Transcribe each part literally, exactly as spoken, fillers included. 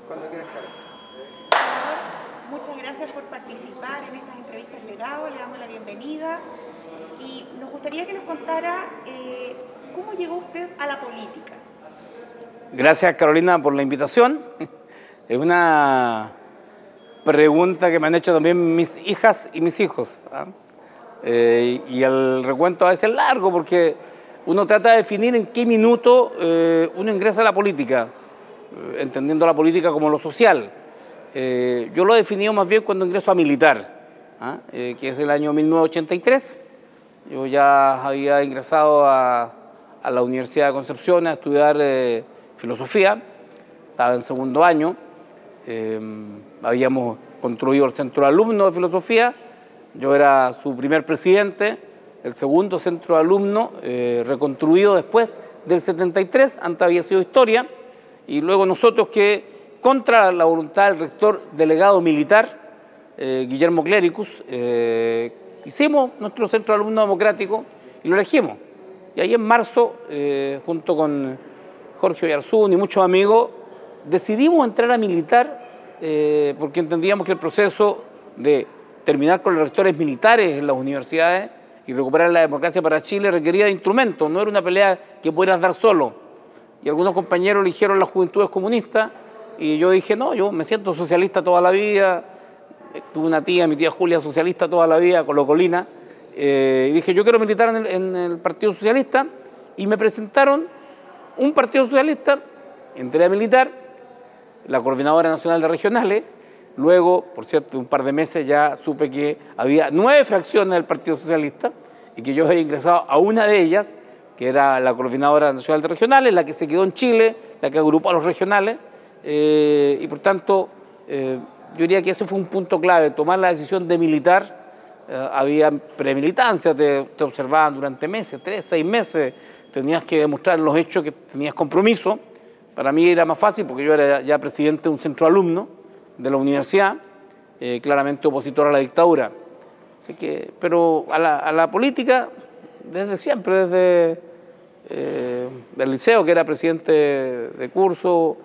Cuando quieras, Carlos. Muchas gracias por participar en estas entrevistas Legado, le damos la bienvenida y nos gustaría que nos contara eh, cómo llegó usted a la política. Gracias, Carolina, por la invitación. Es una pregunta que me han hecho también mis hijas y mis hijos, ¿ah? Eh, y el recuento a veces es largo porque uno trata de definir en qué minuto eh, uno ingresa a la política, eh, entendiendo la política como lo social. Eh, yo lo he definido más bien cuando ingreso a militar, ¿ah? eh, que es el año mil novecientos ochenta y tres. Yo ya había ingresado a, a la Universidad de Concepción a estudiar eh, filosofía, estaba en segundo año, eh, habíamos construido el centro de alumnos de filosofía, yo era su primer presidente, el segundo centro de alumnos, eh, reconstruido después del setenta y tres, antes había sido historia, y luego nosotros que, contra la voluntad del rector delegado militar, eh, Guillermo Clericus, eh, hicimos nuestro centro de alumnos democrático y lo elegimos. Y ahí en marzo, eh, junto con Jorge Oyarzún y muchos amigos, decidimos entrar a militar eh, porque entendíamos que el proceso de terminar con los rectores militares en las universidades y recuperar la democracia para Chile requería de instrumentos, no era una pelea que pudieras dar solo. Y algunos compañeros eligieron las juventudes comunistas y yo dije, no, yo me siento socialista toda la vida, tuve una tía, mi tía Julia, socialista toda la vida, colocolina, eh, y dije, yo quiero militar en el, en el Partido Socialista, y me presentaron un Partido Socialista, entré a militar, la Coordinadora Nacional de Regionales, luego, por cierto, un par de meses ya supe que había nueve fracciones del Partido Socialista, y que yo había ingresado a una de ellas, que era la Coordinadora Nacional de Regionales, la que se quedó en Chile, la que agrupó a los regionales, eh, y por tanto, eh, yo diría que ese fue un punto clave, tomar la decisión de militar. Eh, había premilitancia, te, te observaban durante meses, tres, seis meses, tenías que demostrar los hechos que tenías compromiso. Para mí era más fácil porque yo era ya presidente de un centro de alumnos de la universidad, eh, claramente opositor a la dictadura. Así que, pero a la, a la política, desde siempre, desde eh, el liceo, que era presidente de curso,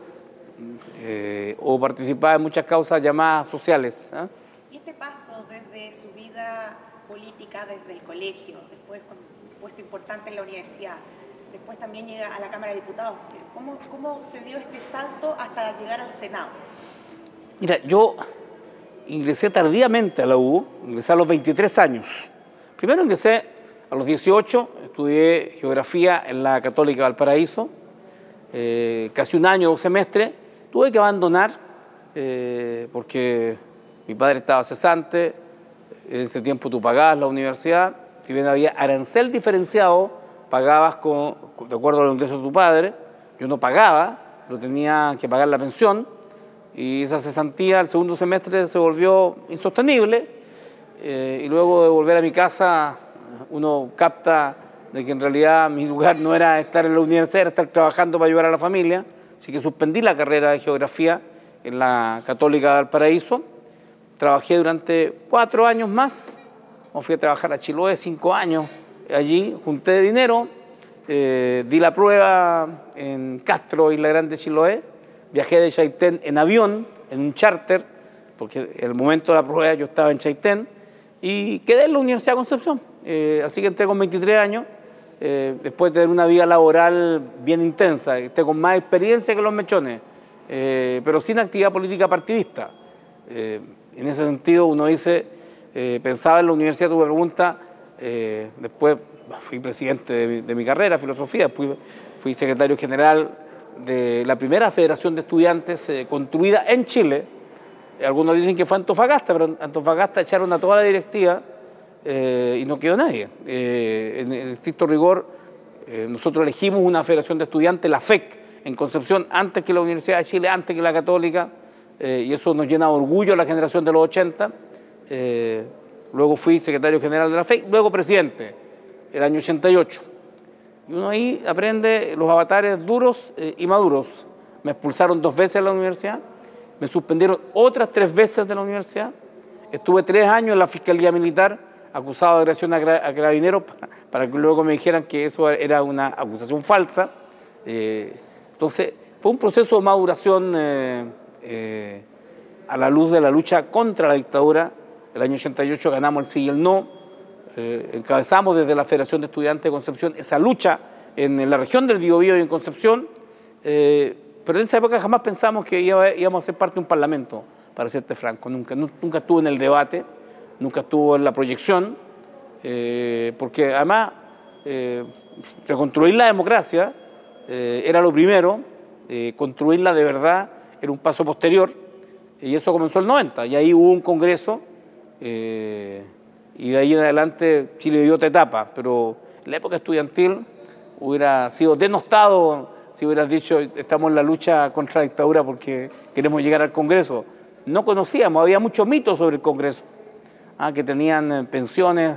Eh, o participaba en muchas causas llamadas sociales. ¿eh? Y este paso desde su vida política, desde el colegio, después con un puesto importante en la universidad, después también llega a la Cámara de Diputados, ¿cómo, cómo se dio este salto hasta llegar al Senado? Mira, yo ingresé tardíamente a la U, ingresé a los veintitrés años. Primero ingresé a los dieciocho, estudié geografía en la Católica Valparaíso, eh, casi un año, dos semestres. Tuve que abandonar eh, porque mi padre estaba cesante, en ese tiempo tú pagabas la universidad, si bien había arancel diferenciado, pagabas con, de acuerdo a los ingresos de tu padre, yo no pagaba, pero tenía que pagar la pensión, y esa cesantía al segundo semestre se volvió insostenible, eh, y luego de volver a mi casa uno capta de que en realidad mi lugar no era estar en la universidad, era estar trabajando para ayudar a la familia. Así que suspendí la carrera de geografía en la Católica de Valparaíso. Trabajé durante cuatro años más. Me fui a trabajar a Chiloé, cinco años. Allí junté dinero, eh, di la prueba en Castro, Isla Grande, Chiloé. Viajé de Chaitén en avión, en un charter, porque en el momento de la prueba yo estaba en Chaitén. Y quedé en la Universidad de Concepción. Eh, así que entré con veintitrés años. Eh, después de tener una vida laboral bien intensa, esté con más experiencia que los mechones, eh, pero sin actividad política partidista. Eh, en ese sentido uno dice, eh, pensaba en la universidad, tuve pregunta, eh, después fui presidente de mi, de mi carrera, filosofía, después fui secretario general de la primera federación de estudiantes eh, construida en Chile. Algunos dicen que fue Antofagasta, pero Antofagasta echaron a toda la directiva, Eh, y no quedó nadie. Eh, en el estricto rigor, eh, nosotros elegimos una federación de estudiantes, la F E C, en Concepción, antes que la Universidad de Chile, antes que la Católica, eh, y eso nos llena de orgullo a la generación de los ochenta. Eh, luego fui secretario general de la F E C, luego presidente, el año ochenta y ocho. Y uno ahí aprende los avatares duros eh, y maduros. Me expulsaron dos veces de la universidad, me suspendieron otras tres veces de la universidad, estuve tres años en la Fiscalía Militar, acusado de agresión a carabineros, para, para que luego me dijeran que eso era una acusación falsa. Eh, entonces, fue un proceso de maduración eh, eh, a la luz de la lucha contra la dictadura. El año ochenta y ocho ganamos el sí y el no, eh, encabezamos desde la Federación de Estudiantes de Concepción esa lucha en, en la región del Biobío y en Concepción, eh, pero en esa época jamás pensamos que iba, íbamos a ser parte de un parlamento, para serte franco. Nunca, nunca estuvo en el debate, nunca estuvo en la proyección, eh, porque además eh, reconstruir la democracia eh, era lo primero, eh, construirla de verdad era un paso posterior, y eso comenzó en el noventa, y ahí hubo un congreso, eh, y de ahí en adelante Chile dio otra etapa, pero en la época estudiantil hubiera sido denostado si hubieras dicho estamos en la lucha contra la dictadura porque queremos llegar al Congreso. No conocíamos, había muchos mitos sobre el Congreso, ¿ah? que tenían pensiones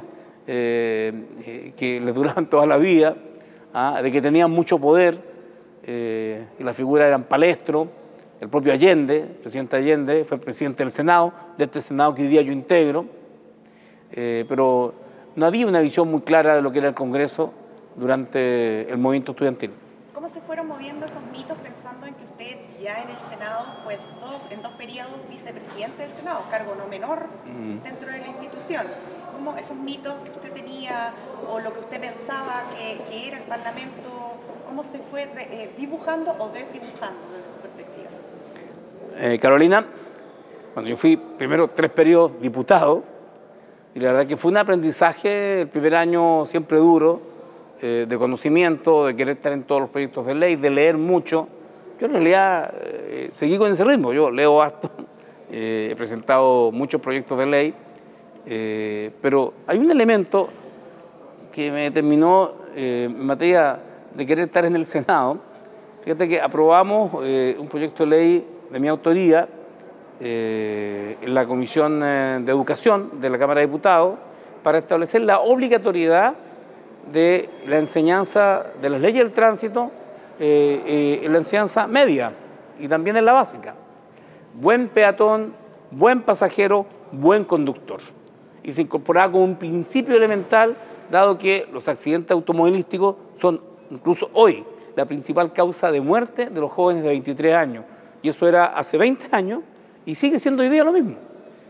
eh, que les duraban toda la vida, ¿ah? de que tenían mucho poder, eh, y las figuras eran Palestro, el propio Allende, el presidente Allende, fue presidente del Senado, de este Senado que hoy día yo integro, eh, pero no había una visión muy clara de lo que era el Congreso durante el movimiento estudiantil. ¿Cómo se fueron moviendo esos mitos pensando en que usted ya en el Senado fue dos, en dos periodos vicepresidente del Senado, cargo no menor mm. dentro de la institución? ¿Cómo esos mitos que usted tenía o lo que usted pensaba que, que era el Parlamento, cómo se fue eh, dibujando o desdibujando desde su perspectiva? Eh, Carolina, cuando yo fui primero tres periodos diputado, y la verdad que fue un aprendizaje el primer año siempre duro, eh, de conocimiento, de querer estar en todos los proyectos de ley, de leer mucho. Yo en realidad eh, seguí con ese ritmo, yo leo harto, eh, he presentado muchos proyectos de ley, eh, pero hay un elemento que me determinó eh, en materia de querer estar en el Senado. Fíjate que aprobamos eh, un proyecto de ley de mi autoría eh, en la Comisión eh, de Educación de la Cámara de Diputados para establecer la obligatoriedad de la enseñanza de las leyes del tránsito eh, eh, en la enseñanza media y también en la básica. Buen peatón, buen pasajero, buen conductor. Y se incorporaba como un principio elemental, dado que los accidentes automovilísticos son incluso hoy la principal causa de muerte de los jóvenes de veintitrés años. Y eso era hace veinte años y sigue siendo hoy día lo mismo.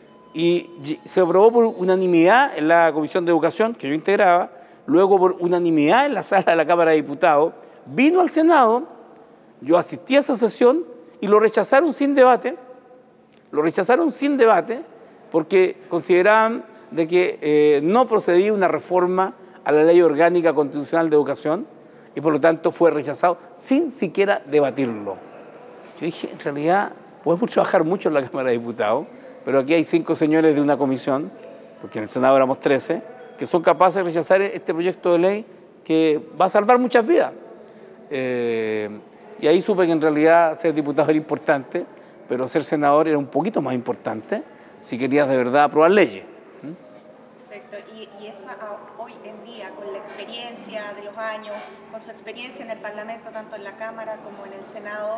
Y se aprobó por unanimidad en la Comisión de Educación, que yo integraba, luego por unanimidad en la sala de la Cámara de Diputados, vino al Senado, yo asistí a esa sesión y lo rechazaron sin debate, lo rechazaron sin debate porque consideraban de que eh, no procedía una reforma a la Ley Orgánica Constitucional de Educación y por lo tanto fue rechazado sin siquiera debatirlo. Yo dije, en realidad podemos trabajar mucho en la Cámara de Diputados, pero aquí hay cinco señores de una comisión, porque en el Senado éramos trece, que son capaces de rechazar este proyecto de ley que va a salvar muchas vidas. Eh, y ahí supe que en realidad ser diputado era importante, pero ser senador era un poquito más importante si querías de verdad aprobar leyes. Perfecto. Y, y esa hoy en día, con la experiencia de los años, con su experiencia en el Parlamento, tanto en la Cámara como en el Senado,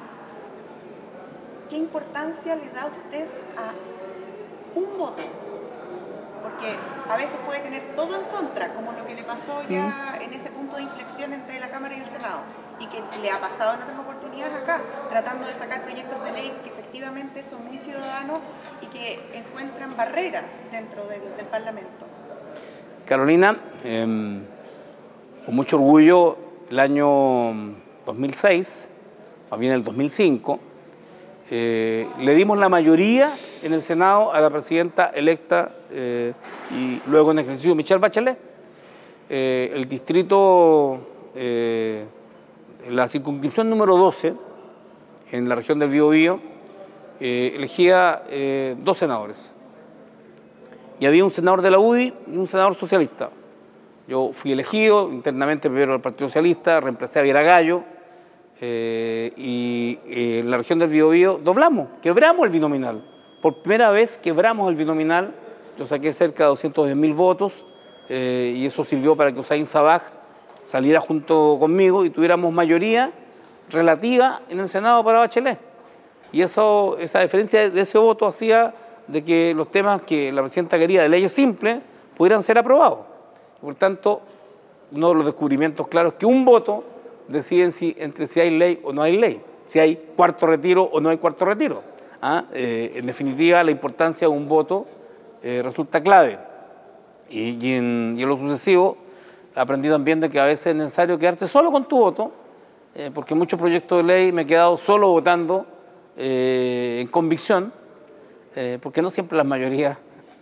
¿qué importancia le da usted a un voto? Porque a veces puede tener todo en contra, como lo que le pasó ya en ese punto de inflexión entre la Cámara y el Senado, y que le ha pasado en otras oportunidades acá, tratando de sacar proyectos de ley que efectivamente son muy ciudadanos y que encuentran barreras dentro del, del Parlamento. Carolina, eh, con mucho orgullo, el año dos mil seis, más bien el dos mil cinco, Eh, le dimos la mayoría en el Senado a la presidenta electa eh, y luego en ejercicio Michelle Bachelet. Eh, el distrito, eh, la circunscripción número doce, en la región del Biobío, eh, elegía eh, dos senadores. Y había un senador de la U D I y un senador socialista. Yo fui elegido internamente primero al Partido Socialista, reemplacé a Viera Gallo, Eh, y eh, en la región del Biobío doblamos, quebramos el binominal. Por primera vez quebramos el binominal, yo saqué cerca de doscientos diez mil votos eh, y eso sirvió para que Hossein Sabaj saliera junto conmigo y tuviéramos mayoría relativa en el Senado para Bachelet. Y eso, esa diferencia de ese voto hacía de que los temas que la presidenta quería de leyes simples pudieran ser aprobados. Por tanto, uno de los descubrimientos claros es que un voto deciden si, entre si hay ley o no hay ley. si hay cuarto retiro o no hay cuarto retiro. ¿Ah? Eh, en definitiva, la importancia de un voto eh, resulta clave. Y, y, en, y en lo sucesivo, aprendí también de que a veces es necesario quedarte solo con tu voto, eh, porque en muchos proyectos de ley me he quedado solo votando eh, en convicción, eh, porque no siempre las mayorías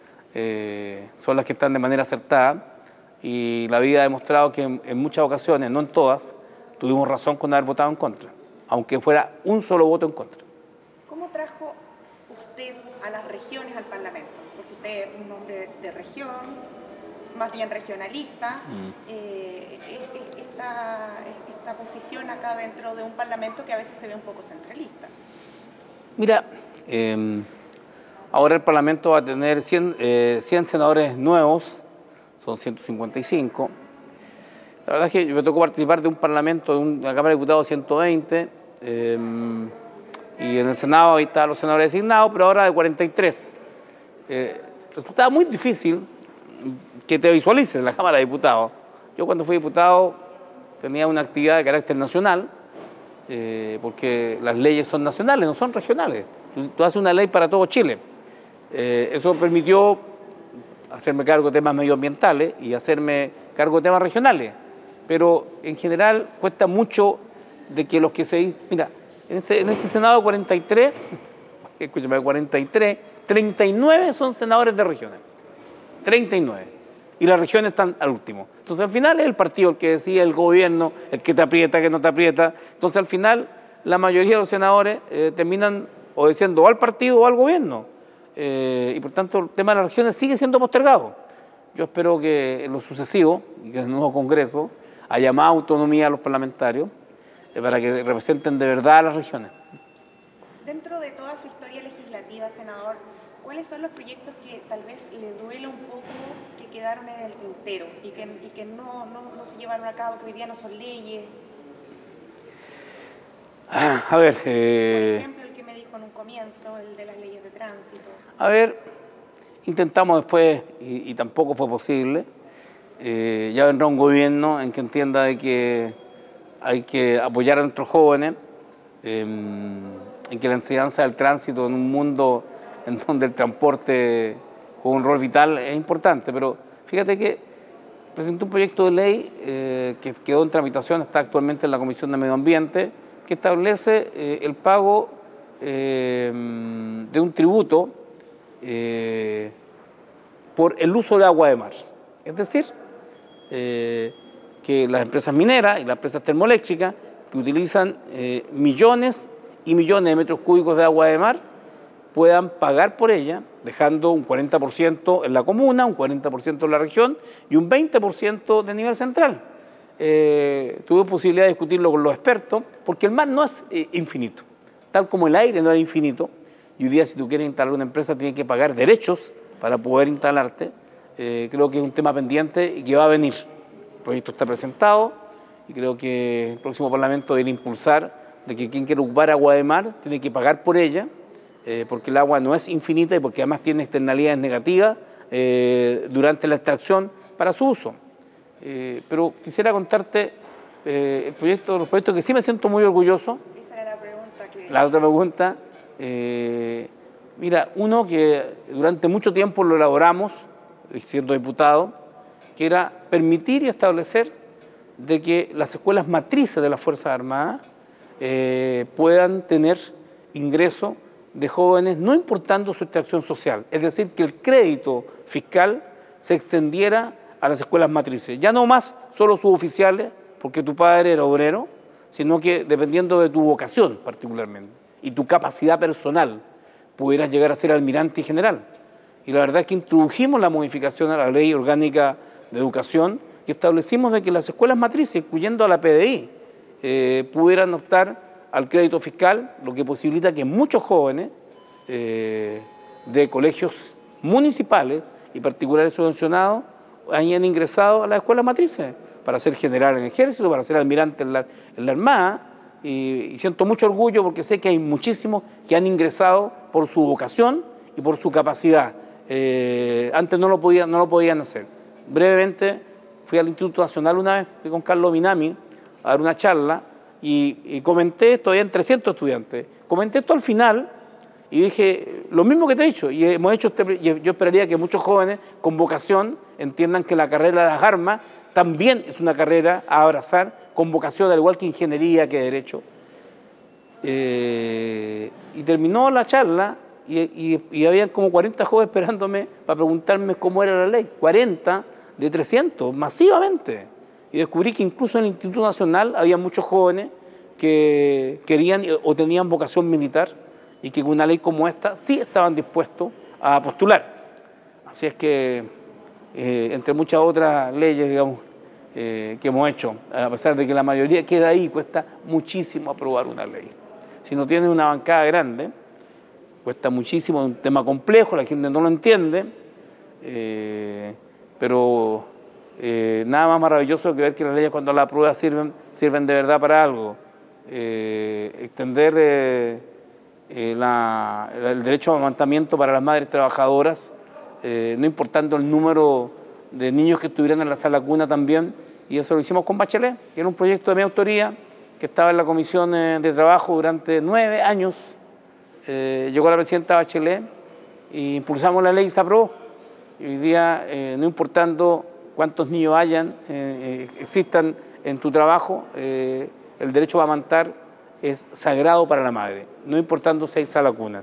eh, son las que están de manera acertada, y la vida ha demostrado que en, en muchas ocasiones, no en todas, tuvimos razón con haber votado en contra, aunque fuera un solo voto en contra. ¿Cómo trajo usted a las regiones al Parlamento? Porque usted es un hombre de región, más bien regionalista, mm. eh, esta, esta posición acá dentro de un Parlamento que a veces se ve un poco centralista. Mira, eh, ahora el Parlamento va a tener cien, eh, cien senadores nuevos, son ciento cincuenta y cinco. La verdad es que me tocó participar de un Parlamento, de una Cámara de Diputados ciento veinte, eh, y en el Senado ahí estaban los senadores designados, pero ahora de cuarenta y tres. Eh, resultaba muy difícil que te visualices en la Cámara de Diputados. Yo cuando fui diputado tenía una actividad de carácter nacional, eh, porque las leyes son nacionales, no son regionales. Tú haces una ley para todo Chile. Eh, eso permitió hacerme cargo de temas medioambientales y hacerme cargo de temas regionales. Pero en general cuesta mucho de que los que se... Mira, en este, en este Senado cuarenta y tres, escúchame, cuarenta y tres, treinta y nueve son senadores de regiones. treinta y nueve. Y las regiones están al último. Entonces al final es el partido el que decide, el gobierno, el que te aprieta, que no te aprieta. Entonces al final la mayoría de los senadores eh, terminan obedeciendo o al partido o al gobierno. Eh, y por tanto el tema de las regiones sigue siendo postergado. Yo espero que en lo sucesivo, y que en el nuevo Congreso, haya más autonomía a los parlamentarios eh, para que representen de verdad a las regiones. Dentro de toda su historia legislativa, senador, ¿cuáles son los proyectos que tal vez le duele un poco que quedaron en el tintero y que, y que no, no, no se llevaron a cabo, que hoy día no son leyes? Ah, a ver... Eh... Por ejemplo, el que me dijo en un comienzo, el de las leyes de tránsito. A ver, intentamos después y, y tampoco fue posible. Eh, ya vendrá un gobierno en que entienda de que hay que apoyar a nuestros jóvenes, eh, en que la enseñanza del tránsito en un mundo en donde el transporte juega un rol vital es importante, pero fíjate que presenté un proyecto de ley eh, que quedó en tramitación, está actualmente en la Comisión de Medio Ambiente, que establece eh, el pago eh, de un tributo eh, por el uso de agua de mar. Es decir, eh, que las empresas mineras y las empresas termoeléctricas que utilizan eh, millones y millones de metros cúbicos de agua de mar puedan pagar por ella, dejando un cuarenta por ciento en la comuna, un cuarenta por ciento en la región y un veinte por ciento de nivel central. Eh, tuve posibilidad de discutirlo con los expertos, porque el mar no es eh, infinito, tal como el aire no es infinito, y hoy día si tú quieres instalar una empresa tienes que pagar derechos para poder instalarte. Eh, creo que es un tema pendiente y que va a venir. El proyecto está presentado y creo que el próximo Parlamento debe impulsar de que quien quiera ocupar agua de mar tiene que pagar por ella, eh, porque el agua no es infinita y porque además tiene externalidades negativas eh, durante la extracción para su uso. Eh, pero quisiera contarte eh, el proyecto, los proyectos que sí me siento muy orgulloso. Esa era la pregunta que... La otra pregunta, eh, mira, uno que durante mucho tiempo lo elaboramos, siendo diputado, que era permitir y establecer de que las escuelas matrices de las Fuerzas Armadas eh, puedan tener ingreso de jóvenes, no importando su extracción social. Es decir, que el crédito fiscal se extendiera a las escuelas matrices. Ya no más solo suboficiales, porque tu padre era obrero, sino que dependiendo de tu vocación particularmente y tu capacidad personal, pudieras llegar a ser almirante y general. Y la verdad es que introdujimos la modificación a la Ley Orgánica de Educación y establecimos de que las escuelas matrices, incluyendo a la P D I, eh, pudieran optar al crédito fiscal, lo que posibilita que muchos jóvenes eh, de colegios municipales y particulares subvencionados hayan ingresado a las escuelas matrices para ser general en el ejército, para ser almirante en la, en la Armada, y, y siento mucho orgullo porque sé que hay muchísimos que han ingresado por su vocación y por su capacidad. Eh, antes no lo, podían, no lo podían hacer. Brevemente, fui al Instituto Nacional una vez, fui con Carlos Minami a dar una charla y, y comenté esto, habían trescientos estudiantes, comenté esto al final y dije lo mismo que te he dicho, y hemos hecho este, y yo esperaría que muchos jóvenes con vocación entiendan que la carrera de las armas también es una carrera a abrazar, con vocación, al igual que ingeniería, que derecho. Eh, y terminó la charla y, y, y había como cuarenta jóvenes esperándome para preguntarme cómo era la ley. cuarenta de trescientos, masivamente. Y descubrí que incluso en el Instituto Nacional había muchos jóvenes que querían o tenían vocación militar y que con una ley como esta sí estaban dispuestos a postular. Así es que, eh, entre muchas otras leyes, digamos, eh, que hemos hecho, a pesar de que la mayoría queda ahí, cuesta muchísimo aprobar una ley. Si no tienes una bancada grande, cuesta muchísimo, es un tema complejo, la gente no lo entiende, eh, pero eh, nada más maravilloso que ver que las leyes cuando las apruebas sirven, sirven de verdad para algo. Eh, extender eh, eh, la, el derecho a amamantamiento para las madres trabajadoras, eh, no importando el número de niños que estuvieran en la sala cuna también, y eso lo hicimos con Bachelet, que era un proyecto de mi autoría, que estaba en la Comisión de Trabajo durante nueve años. Eh, llegó la presidenta Bachelet y impulsamos la ley y se aprobó. Y hoy día, eh, no importando cuántos niños hayan, eh, existan en tu trabajo, eh, el derecho a amamantar es sagrado para la madre, no importando si hay sala cuna.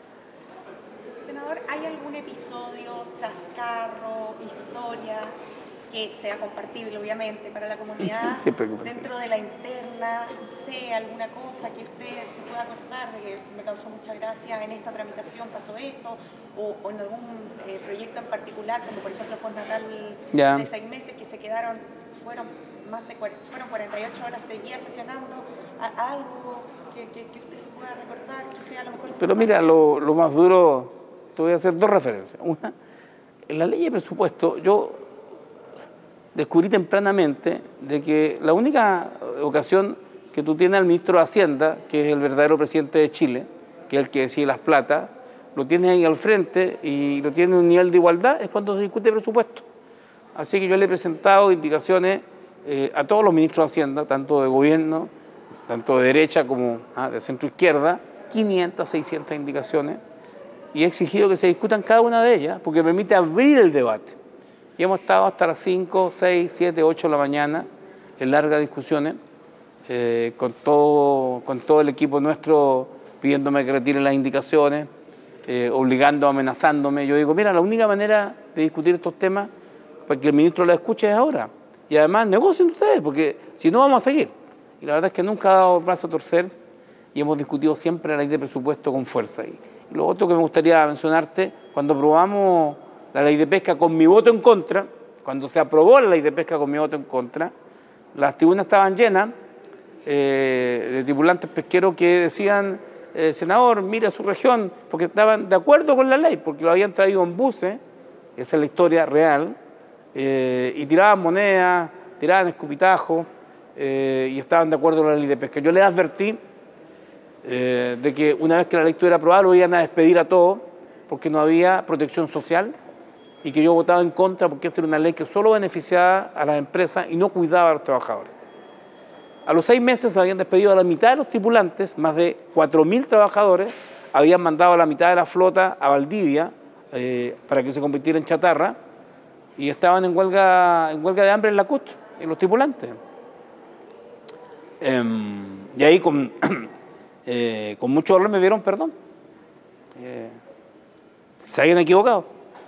Senador, ¿hay algún episodio, chascarro, historia que sea compartible, obviamente, para la comunidad, sí, dentro de la interna, no sé, alguna cosa que usted se pueda acordar de que me causó mucha gracia, en esta tramitación pasó esto, o, o en algún eh, proyecto en particular, como por ejemplo postnatal yeah. de seis meses, que se quedaron, fueron más de fueron cuarenta y ocho horas seguidas sesionando, a, algo que, que, que usted se pueda recordar, que sea a lo mejor... Pero mira, lo, lo más duro, te voy a hacer dos referencias. Una, en la ley de presupuesto, yo descubrí tempranamente de que la única ocasión que tú tienes al ministro de Hacienda, que es el verdadero presidente de Chile, que es el que decide las plata, lo tienes ahí al frente y lo tiene en un nivel de igualdad, es cuando se discute presupuesto. Así que yo le he presentado indicaciones eh, a todos los ministros de Hacienda, tanto de gobierno, tanto de derecha como ah, de centro izquierda, quinientas, seiscientas indicaciones, y he exigido que se discutan cada una de ellas, porque permite abrir el debate. Y hemos estado hasta las cinco, seis, siete, ocho de la mañana en largas discusiones, eh, con, todo, con todo el equipo nuestro pidiéndome que retire las indicaciones, eh, obligando, amenazándome. Yo digo, mira, la única manera de discutir estos temas para que el ministro la escuche es ahora. Y además negocien ustedes, porque si no vamos a seguir. Y la verdad es que nunca ha dado el brazo a torcer y hemos discutido siempre la ley de presupuesto con fuerza. Y lo otro que me gustaría mencionarte, cuando aprobamos la ley de pesca con mi voto en contra, cuando se aprobó la ley de pesca con mi voto en contra, las tribunas estaban llenas eh, de tripulantes pesqueros que decían, eh, senador, mire a su región, porque estaban de acuerdo con la ley, porque lo habían traído en buses, esa es la historia real, eh, y tiraban monedas, tiraban escupitajos, eh, y estaban de acuerdo con la ley de pesca. Yo les advertí eh, de que una vez que la ley estuviera aprobada lo iban a despedir a todos, porque no había protección social, y que yo votaba en contra porque esta era una ley que solo beneficiaba a las empresas y no cuidaba a los trabajadores. A los seis meses se habían despedido a la mitad de los tripulantes, más de cuatro mil trabajadores, habían mandado a la mitad de la flota a Valdivia eh, para que se convirtiera en chatarra, y estaban en huelga, en huelga de hambre en la C U T, en los tripulantes. Eh, y ahí con, eh, con mucho dolor me dieron perdón. Eh, se habían equivocado.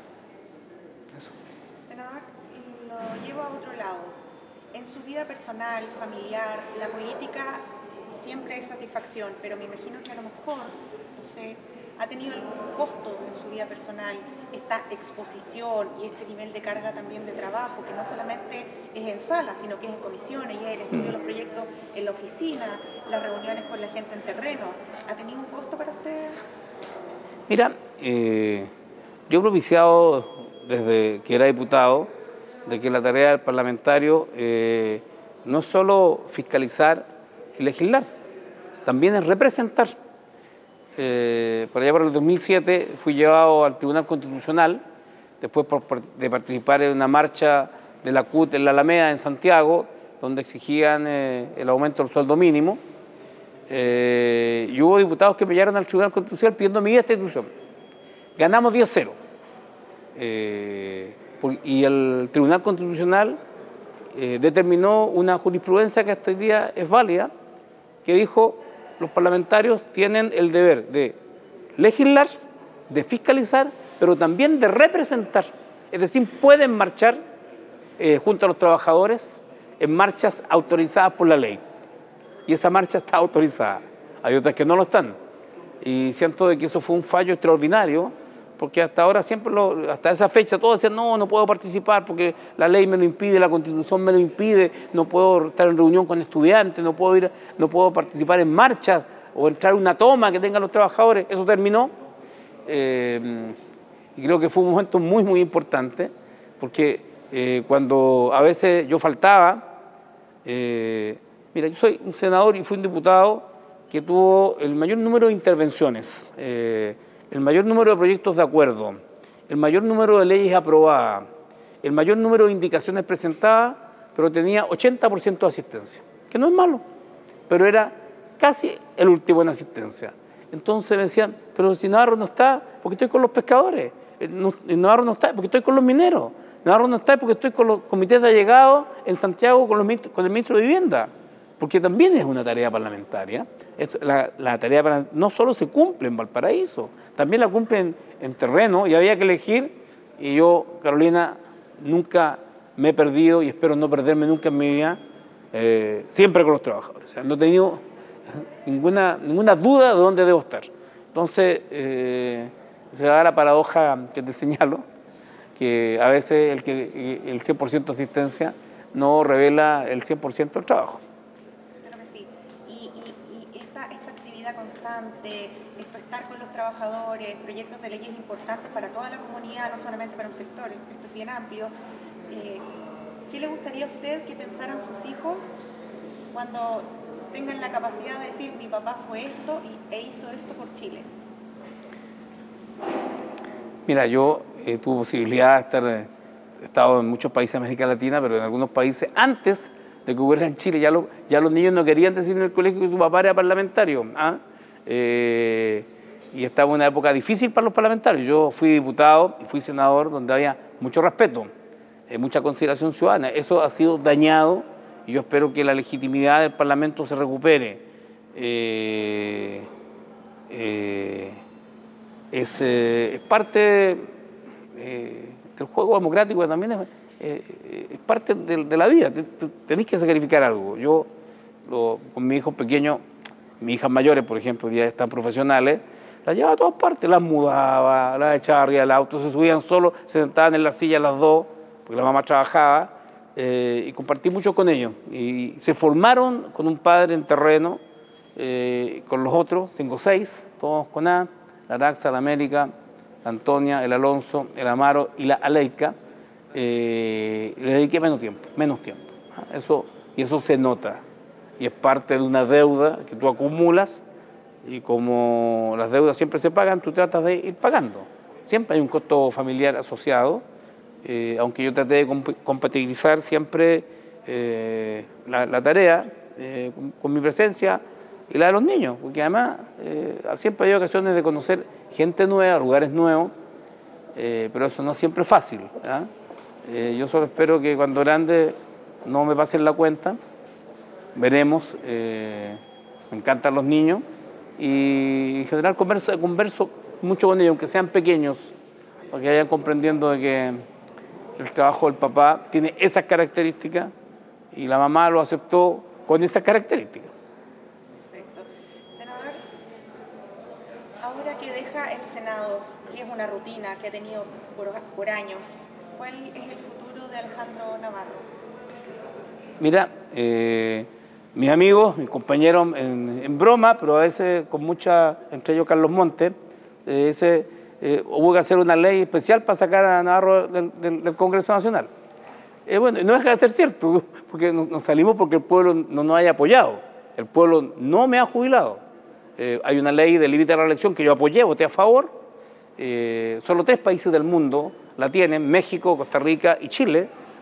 Personal, familiar, la política siempre es satisfacción, pero me imagino que a lo mejor, no sé, ha tenido algún costo en su vida personal esta exposición y este nivel de carga también de trabajo, que no solamente es en sala, sino que es en comisiones, y el estudio de los proyectos en la oficina, las reuniones con la gente en terreno. ¿Ha tenido un costo para usted? Mira, eh, yo he propiciado desde que era diputado de que la tarea del parlamentario eh, no es solo fiscalizar y legislar, también es representar. Eh, por allá por el dos mil siete fui llevado al Tribunal Constitucional, después por, por, de participar en una marcha de la C U T en la Alameda, en Santiago, donde exigían eh, el aumento del sueldo mínimo. Eh, y hubo diputados que me llegaron al Tribunal Constitucional pidiendo mi destitución. Ganamos diez cero. Eh, y el Tribunal Constitucional eh, determinó una jurisprudencia que hasta hoy día es válida, que dijo: los parlamentarios tienen el deber de legislar, de fiscalizar, pero también de representar. Es decir, pueden marchar eh, junto a los trabajadores en marchas autorizadas por la ley. Y esa marcha está autorizada. Hay otras que no lo están. Y siento de que eso fue un fallo extraordinario, porque hasta ahora, siempre lo, hasta esa fecha, todos decían: no, no puedo participar porque la ley me lo impide, la Constitución me lo impide, no puedo estar en reunión con estudiantes, no puedo ir, no puedo participar en marchas o entrar a una toma que tengan los trabajadores. Eso terminó. Eh, y creo que fue un momento muy, muy importante, porque eh, cuando a veces yo faltaba, eh, mira, yo soy un senador y fui un diputado que tuvo el mayor número de intervenciones, eh, el mayor número de proyectos de acuerdo, el mayor número de leyes aprobadas, el mayor número de indicaciones presentadas, pero tenía ochenta por ciento de asistencia, que no es malo, pero era casi el último en asistencia. Entonces me decían: pero si Navarro no está, porque estoy con los pescadores. No, Navarro no está, porque estoy con los mineros. Navarro no está, porque estoy con los comités de allegados en Santiago con, los, con el ministro de Vivienda. Porque también es una tarea parlamentaria. Esto, la, la tarea para, no solo se cumple en Valparaíso, también la cumplen en terreno, y había que elegir. Y yo, Carolina, nunca me he perdido y espero no perderme nunca en mi vida, eh, siempre con los trabajadores. O sea, no he tenido ninguna, ninguna duda de dónde debo estar. Entonces, eh, se da la paradoja que te señalo, que a veces el, que, el cien por ciento de asistencia no revela el cien por ciento del trabajo. Claro que sí. Y, y, y esta, esta actividad constante, esto estar con los trabajadores, proyectos de leyes importantes para toda la comunidad, no solamente para un sector, esto es bien amplio. Eh, ¿Qué le gustaría a usted que pensaran sus hijos cuando tengan la capacidad de decir: mi papá fue esto y, e hizo esto por Chile? Mira, yo eh, tuve posibilidad de estar, eh, he estado en muchos países de América Latina, pero en algunos países antes de que hubiera en Chile, ya, lo, ya los niños no querían decir en el colegio que su papá era parlamentario. ¿ah? Eh, y estaba en una época difícil para los parlamentarios. Yo fui diputado y fui senador donde había mucho respeto, eh, mucha consideración ciudadana. Eso ha sido dañado y yo espero que la legitimidad del Parlamento se recupere. Eh, eh, es, eh, es parte eh, del juego democrático, que también es, eh, es parte de, de la vida. Tenéis que sacrificar algo. Yo, lo, con mis hijos pequeños, mis hijas mayores, por ejemplo, ya están profesionales, las llevaba a todas partes, las mudaba, las echaba arriba del auto, se subían solos, se sentaban en la silla las dos, porque la mamá trabajaba, eh, y compartí mucho con ellos. Y se formaron con un padre en terreno, eh, con los otros, tengo seis, todos con A, la Araxa, la América, la Antonia, el Alonso, el Amaro y la Aleika. Eh, le dediqué menos tiempo, menos tiempo. Eso, y eso se nota. Y es parte de una deuda que tú acumulas, y como las deudas siempre se pagan, tú tratas de ir pagando. Siempre hay un costo familiar asociado, eh, aunque yo traté de comp compatibilizar siempre eh, la, la tarea eh, con, con mi presencia y la de los niños, porque además eh, siempre hay ocasiones de conocer gente nueva, lugares nuevos, eh, pero eso no es siempre fácil. ¿eh? Eh, yo solo espero que cuando grande no me pasen la cuenta, veremos, eh, me encantan los niños, y en general converso, converso mucho con ellos, aunque sean pequeños, para que vayan comprendiendo de que el trabajo del papá tiene esas características y la mamá lo aceptó con esas características. Perfecto. Senador, ahora que deja el Senado, que es una rutina que ha tenido por, por años, ¿cuál es el futuro de Alejandro Navarro? Mira, eh, mis amigos, mis compañeros en, en broma, pero a veces con mucha, entre ellos Carlos Montes, eh, ese, eh, hubo que hacer una ley especial para sacar a Navarro del, del, del Congreso Nacional. Eh, bueno, no deja de ser cierto, porque nos, nos salimos porque el pueblo no nos haya apoyado, el pueblo no me ha jubilado. Eh, hay una ley de límite a la reelección que yo apoyé, voté a favor. Eh, solo tres países del mundo la tienen, México, Costa Rica y Chile,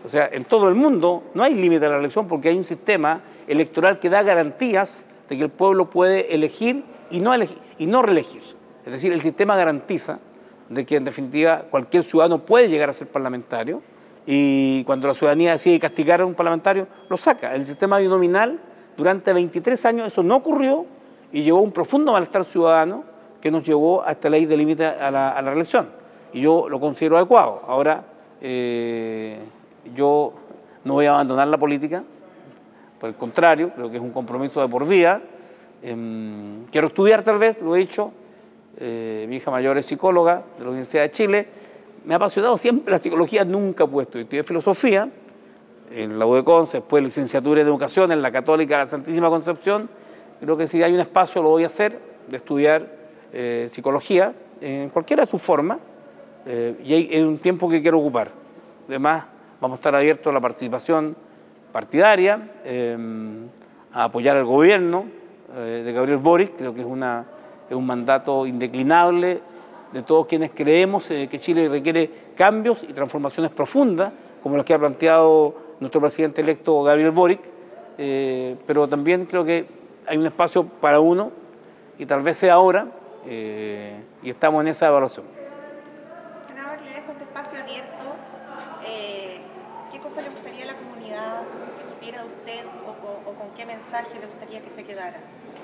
O sea, en todo el mundo no hay límite a la reelección porque hay un sistema electoral que da garantías de que el pueblo puede elegir y no, elegir, y no reelegir. Es decir, el sistema garantiza de que en definitiva cualquier ciudadano puede llegar a ser parlamentario y cuando la ciudadanía decide castigar a un parlamentario, lo saca. El sistema binominal, durante veintitrés años eso no ocurrió y llevó a un profundo malestar ciudadano que nos llevó a esta ley de límite a la, a la reelección. Y yo lo considero adecuado. Ahora, eh, yo no voy a abandonar la política, por el contrario, creo que es un compromiso de por vida. Eh, quiero estudiar tal vez, lo he dicho, eh, mi hija mayor es psicóloga de la Universidad de Chile, me ha apasionado siempre la psicología, nunca he puesto, estudié filosofía en la U de Conce, después licenciatura en educación en la Católica de la Santísima Concepción. Creo que si hay un espacio lo voy a hacer, de estudiar eh, psicología, en cualquiera de sus formas, eh, y hay, hay un tiempo que quiero ocupar. Además, vamos a estar abiertos a la participación partidaria, eh, a apoyar al gobierno eh, de Gabriel Boric. Creo que es, una, es un mandato indeclinable de todos quienes creemos eh, que Chile requiere cambios y transformaciones profundas, como las que ha planteado nuestro presidente electo Gabriel Boric, eh, pero también creo que hay un espacio para uno, y tal vez sea ahora, eh, y estamos en esa evaluación. Senador, le dejo este espacio abierto. Eh, ¿Qué cosa le gustaría a la comunidad que supiera de usted o con, o con qué mensaje le gustaría que se quedara?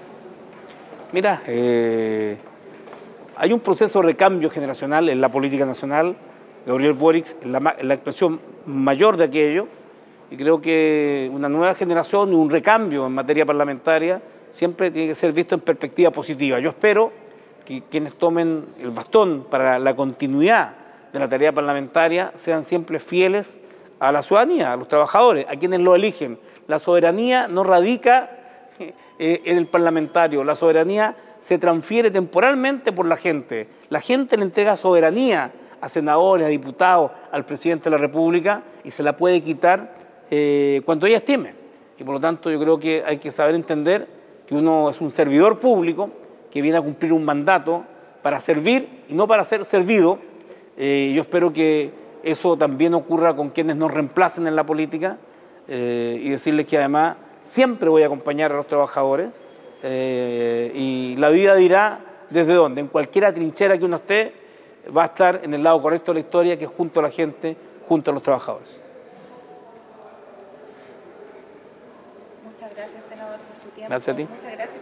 Mira, eh, hay un proceso de recambio generacional en la política nacional. Gabriel Boric es la, la expresión mayor de aquello, y creo que una nueva generación y un recambio en materia parlamentaria siempre tiene que ser visto en perspectiva positiva. Yo espero que quienes tomen el bastón para la continuidad de la tarea parlamentaria sean siempre fieles a la ciudadanía, a los trabajadores, a quienes lo eligen. La soberanía no radica en el parlamentario, la soberanía se transfiere temporalmente por la gente. La gente le entrega soberanía a senadores, a diputados, al presidente de la República, y se la puede quitar eh, cuando ella estime. Y por lo tanto yo creo que hay que saber entender que uno es un servidor público que viene a cumplir un mandato para servir y no para ser servido. Eh, yo espero que eso también ocurra con quienes nos reemplacen en la política, eh, y decirles que además siempre voy a acompañar a los trabajadores, eh, y la vida dirá desde dónde. En cualquier trinchera que uno esté, va a estar en el lado correcto de la historia, que es junto a la gente, junto a los trabajadores. Muchas gracias, senador, por su tiempo. Gracias a ti. Muchas gracias.